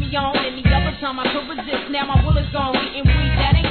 me on. Any other time I could resist. Now my will is gone. Getting weak, that ain't